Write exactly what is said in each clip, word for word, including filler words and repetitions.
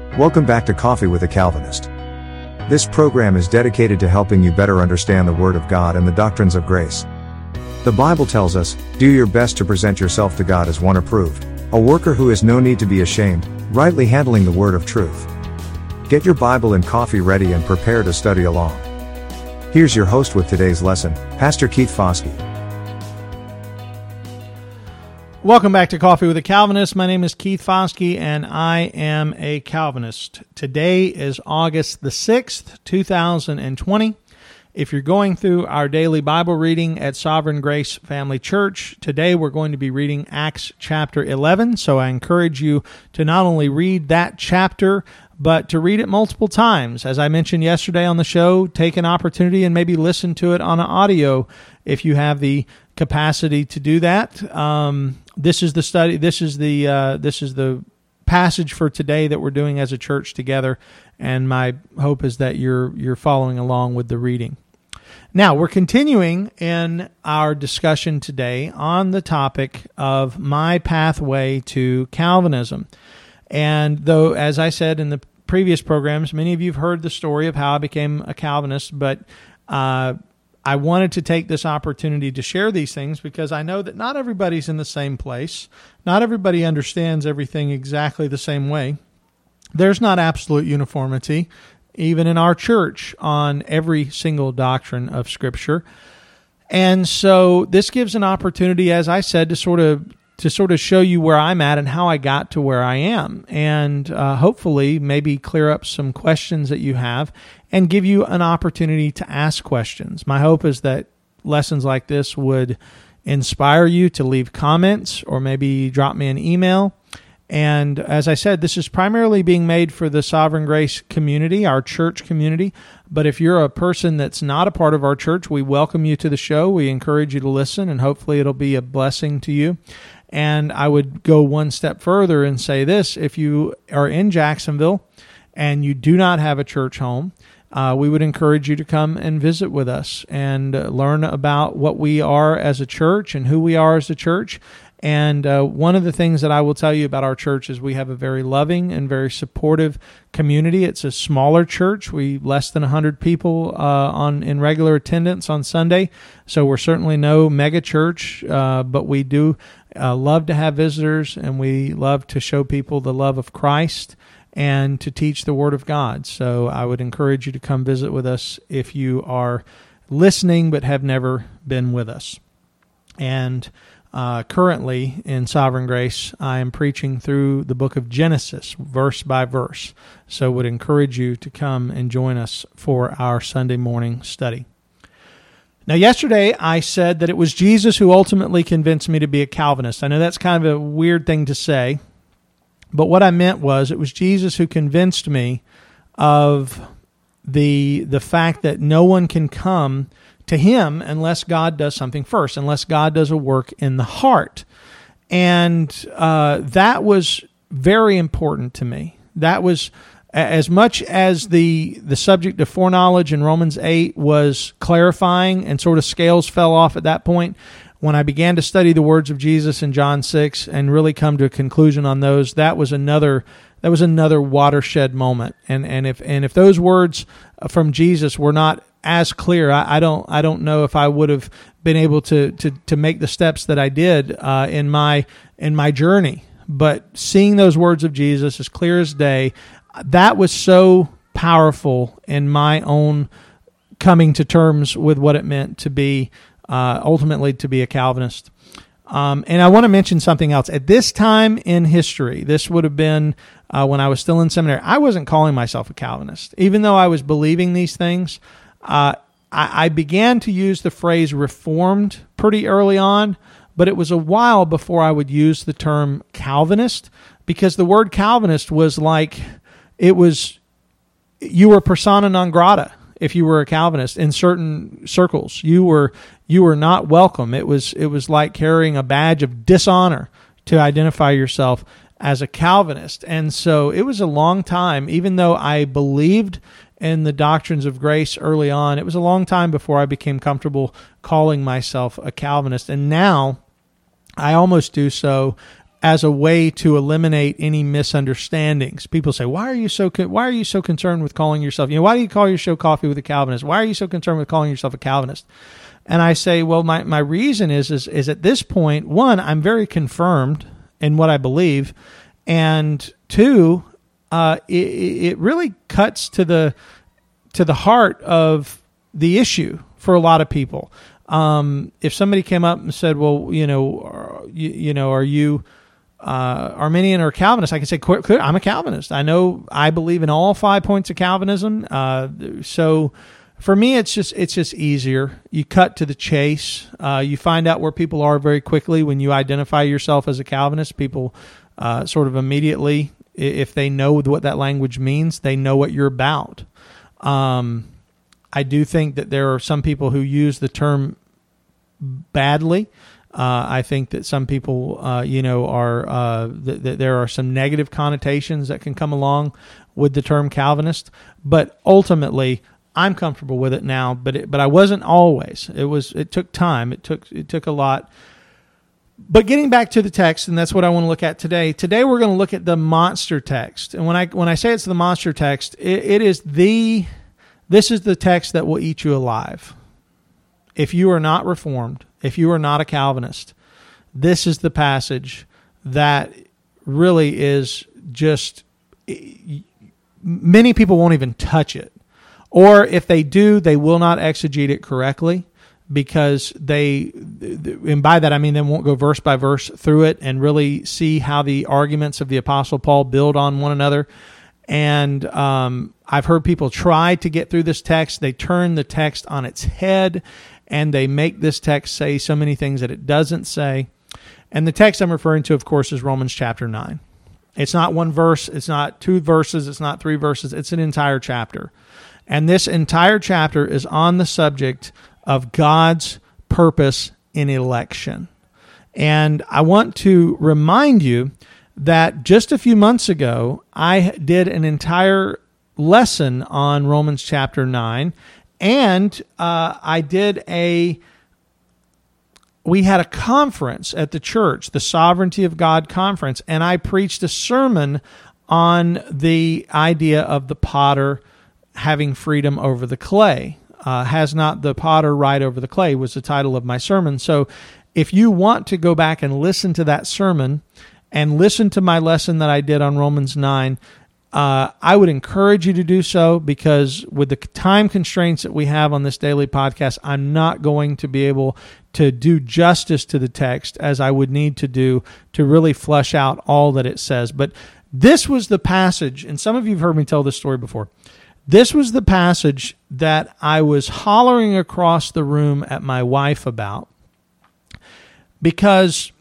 Welcome back to Coffee with a Calvinist. This program is dedicated to helping you better understand the Word of God and the doctrines of grace. The Bible tells us, do your best to present yourself to God as one approved, a worker who has no need to be ashamed, rightly handling the word of truth. Get your Bible and coffee ready and prepare to study along. Here's your host with today's lesson, Pastor Keith Foskey. Welcome back to Coffee with a Calvinist. My name is Keith Foskey, and I am a Calvinist. Today is August the sixth, two thousand twenty. If you're going through our daily Bible reading at Sovereign Grace Family Church, today we're going to be reading Acts chapter eleven, so I encourage you to not only read that chapter, but to read it multiple times. As I mentioned yesterday on the show, take an opportunity and maybe listen to it on an audio if you have the capacity to do that. Um, this is the study. This is the uh, this is the passage for today that we're doing as a church together, and my hope is that you're you're following along with the reading. Now, we're continuing in our discussion today on the topic of my pathway to Calvinism. And though, as I said in the previous programs, many of you have heard the story of how I became a Calvinist, but uh, I wanted to take this opportunity to share these things because I know that not everybody's in the same place. Not everybody understands everything exactly the same way. There's not absolute uniformity, even in our church, on every single doctrine of Scripture. And so this gives an opportunity, as I said, to sort of to sort of show you where I'm at and how I got to where I am, and uh, hopefully maybe clear up some questions that you have and give you an opportunity to ask questions. My hope is that lessons like this would inspire you to leave comments or maybe drop me an email. And as I said, this is primarily being made for the Sovereign Grace community, our church community. But if you're a person that's not a part of our church, we welcome you to the show. We encourage you to listen, and hopefully it'll be a blessing to you. And I would go one step further and say this: if you are in Jacksonville and you do not have a church home, uh, we would encourage you to come and visit with us and uh, learn about what we are as a church and who we are as a church. And uh, one of the things that I will tell you about our church is we have a very loving and very supportive community. It's a smaller church. We less than one hundred people uh, on in regular attendance on Sunday. So we're certainly no mega church, uh, but we do uh, love to have visitors, and we love to show people the love of Christ and to teach the Word of God. So I would encourage you to come visit with us if you are listening but have never been with us. And Uh, currently in Sovereign Grace, I am preaching through the book of Genesis, verse by verse. So would encourage you to come and join us for our Sunday morning study. Now, yesterday I said that it was Jesus who ultimately convinced me to be a Calvinist. I know that's kind of a weird thing to say, but what I meant was it was Jesus who convinced me of the the fact that no one can come to Him unless God does something first, unless God does a work in the heart. And uh, that was very important to me. That was, as much as the the subject of foreknowledge in Romans eight was clarifying and sort of scales fell off at that point, when I began to study the words of Jesus in John six and really come to a conclusion on those, that was another that was another watershed moment. And and if and if those words from Jesus were not as clear, I, I don't I don't know if I would have been able to to to make the steps that I did uh, in my in my journey. But seeing those words of Jesus as clear as day, that was so powerful in my own coming to terms with what it meant to be uh, ultimately to be a Calvinist. Um, and I want to mention something else. At this time in history, this would have been uh, when I was still in seminary, I wasn't calling myself a Calvinist. Even though I was believing these things, uh, I, I began to use the phrase Reformed pretty early on, but it was a while before I would use the term Calvinist, because the word Calvinist was like, it was, you were persona non grata. If you were a Calvinist in certain circles, you were you were not welcome. It was it was like carrying a badge of dishonor to identify yourself as a Calvinist. And so it was a long time, even though I believed in the doctrines of grace early on, it was a long time before I became comfortable calling myself a Calvinist. And now I almost do so as a way to eliminate any misunderstandings. People say, "Why are you so con- why are you so concerned with calling yourself? You know, why do you call your show Coffee with a Calvinist? Why are you so concerned with calling yourself a Calvinist?" And I say, well, my, my reason is, is is at this point, one, I'm very confirmed in what I believe, and two, uh, it, it really cuts to the to the heart of the issue for a lot of people. Um, if somebody came up and said, "Well, you know, you, you know, are you uh, Arminian or Calvinist?" I can say, "I'm a Calvinist. I know I believe in all five points of Calvinism." Uh, so. For me, it's just it's just easier. You cut to the chase. Uh, you find out where people are very quickly when you identify yourself as a Calvinist. People uh, sort of immediately, if they know what that language means, they know what you're about. Um, I do think that there are some people who use the term badly. Uh, I think that some people, uh, you know, are uh, th- th- there are some negative connotations that can come along with the term Calvinist, but ultimately, I'm comfortable with it now, but it, but I wasn't always. It was it took time. It took it took a lot. But getting back to the text, and that's what I want to look at today. Today we're going to look at the monster text. And when I when I say it's the monster text, it, it is the this is the text that will eat you alive. If you are not Reformed, if you are not a Calvinist, this is the passage that really is just many people won't even touch it. Or if they do, they will not exegete it correctly because they, and by that I mean they won't go verse by verse through it and really see how the arguments of the Apostle Paul build on one another. And um, I've heard people try to get through this text. They turn the text on its head and they make this text say so many things that it doesn't say. And the text I'm referring to, of course, is Romans chapter nine. It's not one verse. It's not two verses. It's not three verses. It's an entire chapter. And this entire chapter is on the subject of God's purpose in election. And I want to remind you that just a few months ago, I did an entire lesson on Romans chapter nine, and uh, I did a, we had a conference at the church, the Sovereignty of God Conference, and I preached a sermon on the idea of the potter having freedom over the clay. Uh, has not the potter right over the clay was the title of my sermon. So if you want to go back and listen to that sermon and listen to my lesson that I did on Romans nine, uh, I would encourage you to do so because with the time constraints that we have on this daily podcast, I'm not going to be able to do justice to the text as I would need to do to really flesh out all that it says. But this was the passage, and some of you have heard me tell this story before. This was the passage that I was hollering across the room at my wife about because,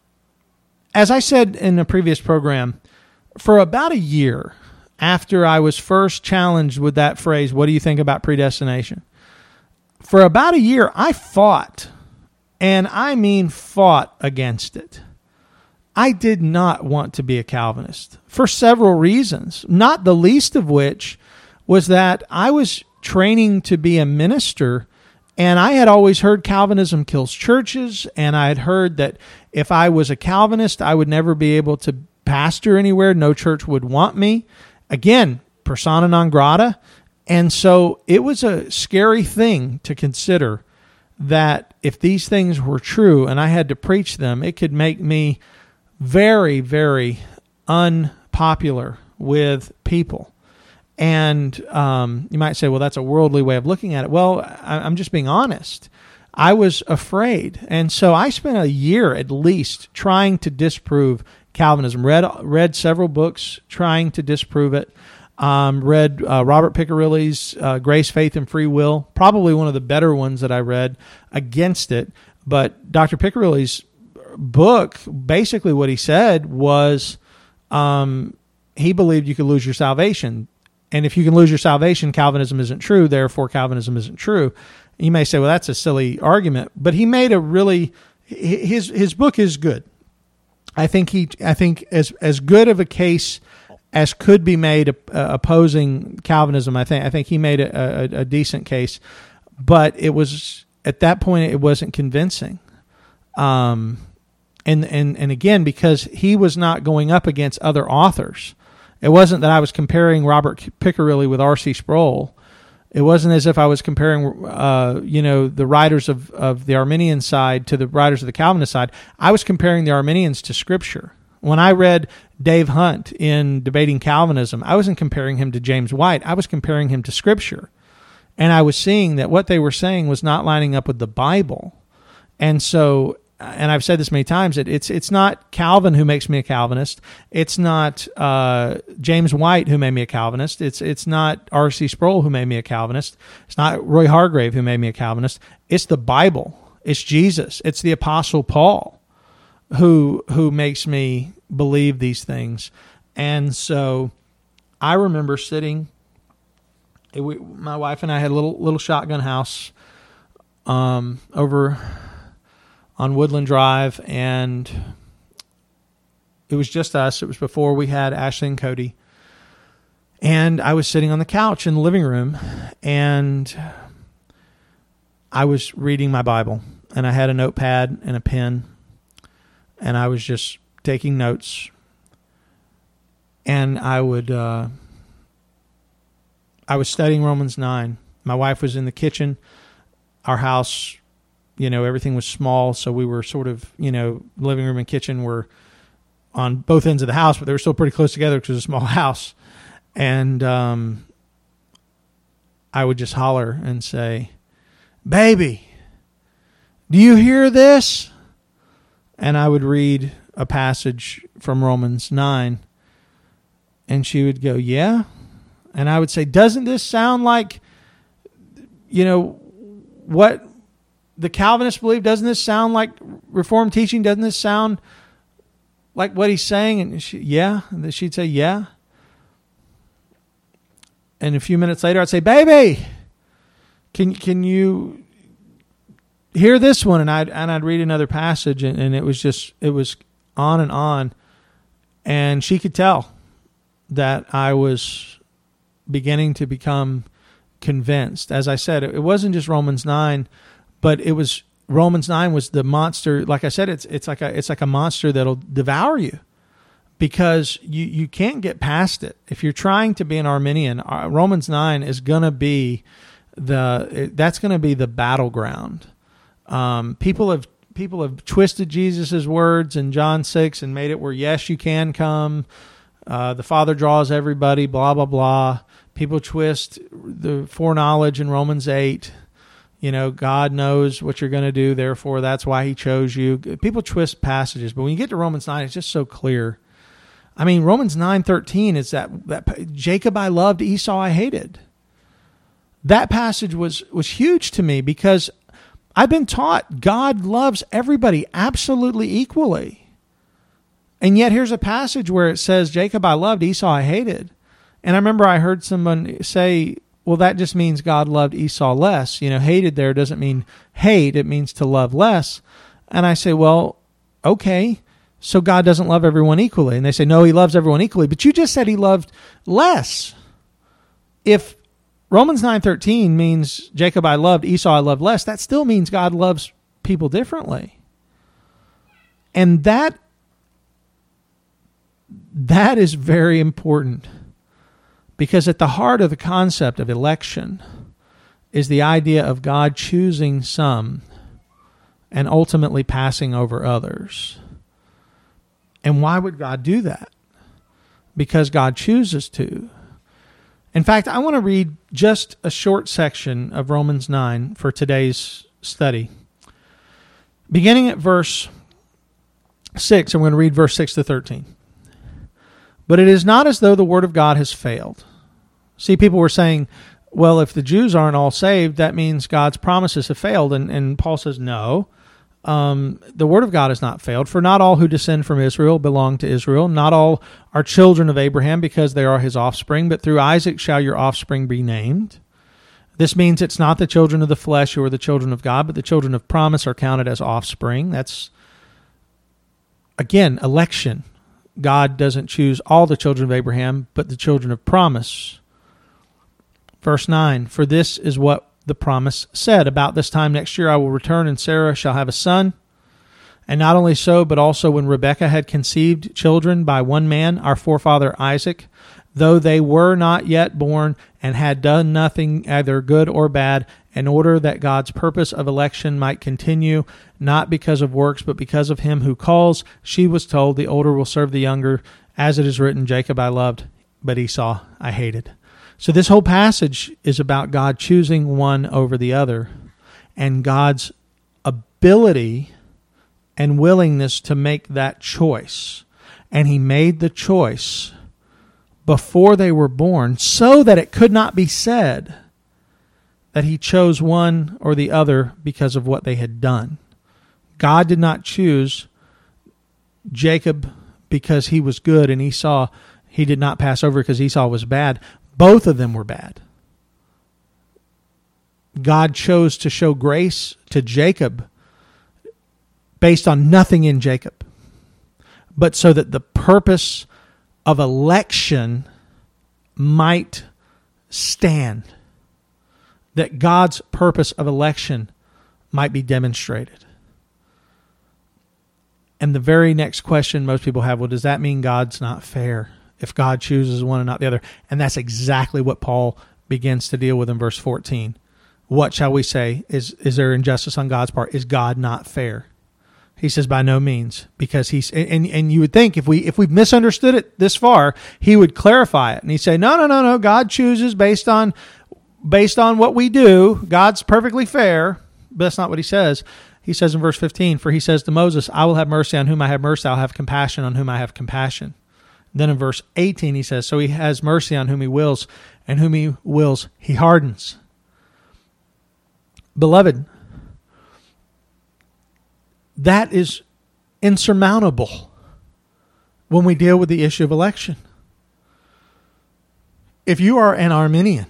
as I said in a previous program, for about a year after I was first challenged with that phrase, "What do you think about predestination?" For about a year, I fought, and I mean fought against it. I did not want to be a Calvinist for several reasons, not the least of which was that I was training to be a minister, and I had always heard Calvinism kills churches, and I had heard that if I was a Calvinist, I would never be able to pastor anywhere. No church would want me. Again, persona non grata. And so it was a scary thing to consider that if these things were true and I had to preach them, it could make me very, very unpopular with people. And um, you might say, well, that's a worldly way of looking at it. Well, I, I'm just being honest. I was afraid. And so I spent a year at least trying to disprove Calvinism. Read read several books trying to disprove it. Um, read uh, Robert Piccirilli's uh, Grace, Faith, and Free Will, probably one of the better ones that I read against it. But Doctor Piccirilli's book, basically what he said was um, he believed you could lose your salvation. And if you can lose your salvation, Calvinism isn't true, therefore Calvinism isn't true. You may say, well, that's a silly argument. But he made a really, his his book is good. I think he, I think as as good of a case as could be made uh, opposing Calvinism. I think I think he made a, a, a decent case, but it was at that point it wasn't convincing. Um, And, and, and again, because he was not going up against other authors. It wasn't that I was comparing Robert Piccirilli with R C Sproul. It wasn't as if I was comparing, uh, you know, the writers of, of the Arminian side to the writers of the Calvinist side. I was comparing the Arminians to Scripture. When I read Dave Hunt in Debating Calvinism, I wasn't comparing him to James White. I was comparing him to Scripture. And I was seeing that what they were saying was not lining up with the Bible. And so, and I've said this many times, that it's it's not Calvin who makes me a Calvinist. It's not uh, James White who made me a Calvinist. It's it's not R C Sproul who made me a Calvinist. It's not Roy Hargrave who made me a Calvinist. It's the Bible. It's Jesus. It's the Apostle Paul who who makes me believe these things. And so I remember sitting, it, we, my wife and I had a little little shotgun house um, over on Woodland Drive, and it was just us. It was before we had Ashley and Cody. And I was sitting on the couch in the living room, and I was reading my Bible, and I had a notepad and a pen, and I was just taking notes. And I would, uh, I was studying Romans nine. My wife was in the kitchen. Our house, you know, everything was small, so we were sort of, you know, living room and kitchen were on both ends of the house, but they were still pretty close together because it was a small house. And um, I would just holler and say, "Baby, do you hear this?" And I would read a passage from Romans nine, and she would go, "Yeah." And I would say, "Doesn't this sound like, you know, what the Calvinists believe? Doesn't this sound like Reformed teaching? Doesn't this sound like what he's saying?" And she, yeah. And she'd say, "Yeah." And a few minutes later, I'd say, "Baby, can can you hear this one?" And I'd and I'd read another passage, and, and it was just it was on and on, and she could tell that I was beginning to become convinced. As I said, it wasn't just Romans nine. But it was Romans nine was the monster. Like I said, it's it's like a it's like a monster that'll devour you, because you, you can't get past it. If you're trying to be an Arminian, Romans nine is gonna be the that's gonna be the battleground. Um, people have people have twisted Jesus's words in John six and made it where yes, you can come. Uh, the Father draws everybody. Blah blah blah. People twist the foreknowledge in Romans eight. You know, God knows what you're going to do, therefore that's why he chose you. People twist passages, but when you get to Romans nine, it's just so clear. I mean, Romans nine thirteen is that, that Jacob I loved, Esau I hated. That passage was, was huge to me because I've been taught God loves everybody absolutely equally. And yet here's a passage where it says, Jacob I loved, Esau I hated. And I remember I heard someone say, well, that just means God loved Esau less. You know, hated there doesn't mean hate. It means to love less. And I say, well, okay, so God doesn't love everyone equally. And they say, no, he loves everyone equally. But you just said he loved less. If Romans nine thirteen means Jacob I loved, Esau I loved less, that still means God loves people differently. And that that is very important. Because at the heart of the concept of election is the idea of God choosing some and ultimately passing over others. And why would God do that? Because God chooses to. In fact, I want to read just a short section of Romans nine for today's study. Beginning at verse six, I'm going to read verse six to thirteen. But it is not as though the word of God has failed. See, people were saying, well, if the Jews aren't all saved, that means God's promises have failed. And, and Paul says, no, um, the word of God has not failed. For not all who descend from Israel belong to Israel. Not all are children of Abraham because they are his offspring, but through Isaac shall your offspring be named. This means it's not the children of the flesh who are the children of God, but the children of promise are counted as offspring. That's, again, election. God doesn't choose all the children of Abraham, but the children of promise. Verse nine, for this is what the promise said. About this time next year I will return, and Sarah shall have a son. And not only so, but also when Rebekah had conceived children by one man, our forefather Isaac, though they were not yet born and had done nothing either good or bad, in order that God's purpose of election might continue, not because of works, but because of him who calls, she was told, the older will serve the younger, as it is written, Jacob I loved, but Esau I hated. So this whole passage is about God choosing one over the other, and God's ability and willingness to make that choice. And he made the choice before they were born so that it could not be said that he chose one or the other because of what they had done. God did not choose Jacob because he was good and Esau, he did not pass over because Esau was bad. Both of them were bad. God chose to show grace to Jacob based on nothing in Jacob, but so that the purpose of election might stand, that God's purpose of election might be demonstrated. And the very next question most people have, well, does that mean God's not fair if God chooses one and not the other? And that's exactly what Paul begins to deal with in verse fourteen. What shall we say? Is, is there injustice on God's part? Is God not fair? He says, by no means, because he's, and, and you would think if we, if we've misunderstood it this far, he would clarify it. And he'd say, no, no, no, no, God chooses based on, based on what we do. God's perfectly fair. But that's not what he says. He says in verse fifteen, for he says to Moses, I will have mercy on whom I have mercy. I'll have compassion on whom I have compassion. Then in verse eighteen, he says, so he has mercy on whom he wills, and whom he wills, he hardens. Beloved, that is insurmountable when we deal with the issue of election. If you are an Arminian,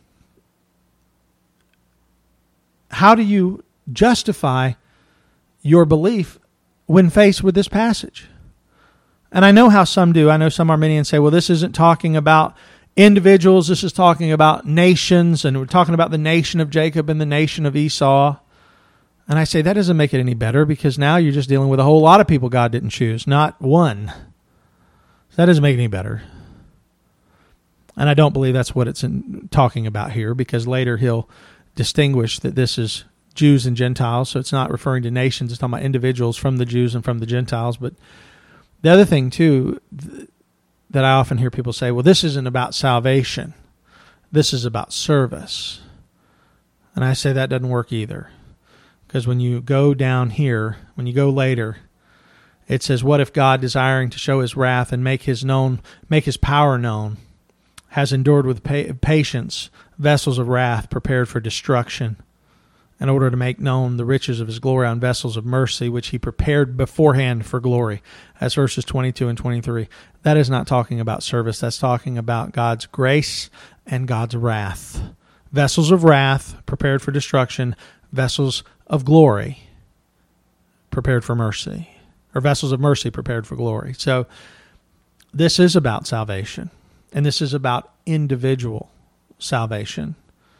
how do you justify your belief when faced with this passage? And I know how some do. I know some Arminians say, well, this isn't talking about individuals. This is talking about nations, and we're talking about the nation of Jacob and the nation of Esau. And I say that doesn't make it any better, because now you're just dealing with a whole lot of people God didn't choose, not one. So that doesn't make it any better. And I don't believe that's what it's in, talking about here, because later he'll distinguish that this is Jews and Gentiles, so it's not referring to nations, it's talking about individuals from the Jews and from the Gentiles. But the other thing, too, th- that I often hear people say, well, this isn't about salvation. This is about service. And I say that doesn't work either. Because when you go down here, when you go later, it says, what if God, desiring to show his wrath and make his known, make his power known, has endured with pa- patience vessels of wrath prepared for destruction, in order to make known the riches of his glory on vessels of mercy, which he prepared beforehand for glory. That's verses twenty-two and twenty-three. That is not talking about service. That's talking about God's grace and God's wrath. Vessels of wrath prepared for destruction, vessels of glory prepared for mercy, or vessels of mercy prepared for glory. So this is about salvation, and this is about individual salvation.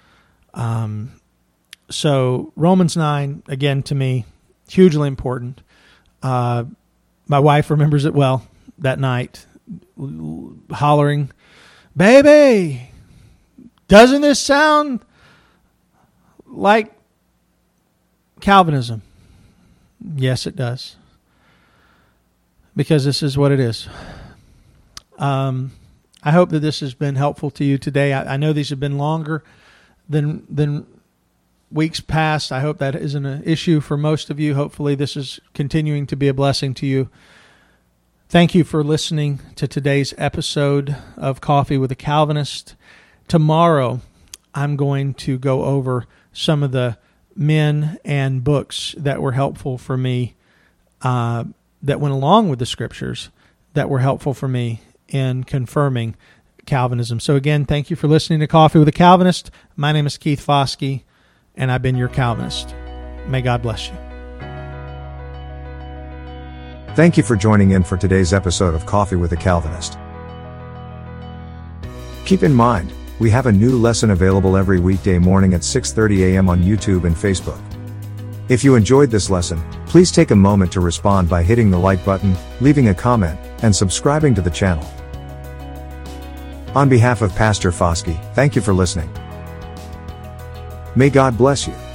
Um, so Romans nine, again, to me, hugely important. Uh, my wife remembers it well that night, hollering, "Baby, doesn't this sound like Calvinism?" Yes, it does. Because this is what it is. Um, I hope that this has been helpful to you today. I, I know these have been longer than than weeks past. I hope that isn't an issue for most of you. Hopefully this is continuing to be a blessing to you. Thank you for listening to today's episode of Coffee with a Calvinist. Tomorrow, I'm going to go over some of the men and books that were helpful for me, uh, that went along with the scriptures, that were helpful for me in confirming Calvinism. So again, thank you for listening to Coffee with a Calvinist. My name is Keith Foskey, and I've been your Calvinist. May God bless you. Thank you for joining in for today's episode of Coffee with a Calvinist. Keep in mind, we have a new lesson available every weekday morning at six thirty a.m. on YouTube and Facebook. If you enjoyed this lesson, please take a moment to respond by hitting the like button, leaving a comment, and subscribing to the channel. On behalf of Pastor Foskey, thank you for listening. May God bless you.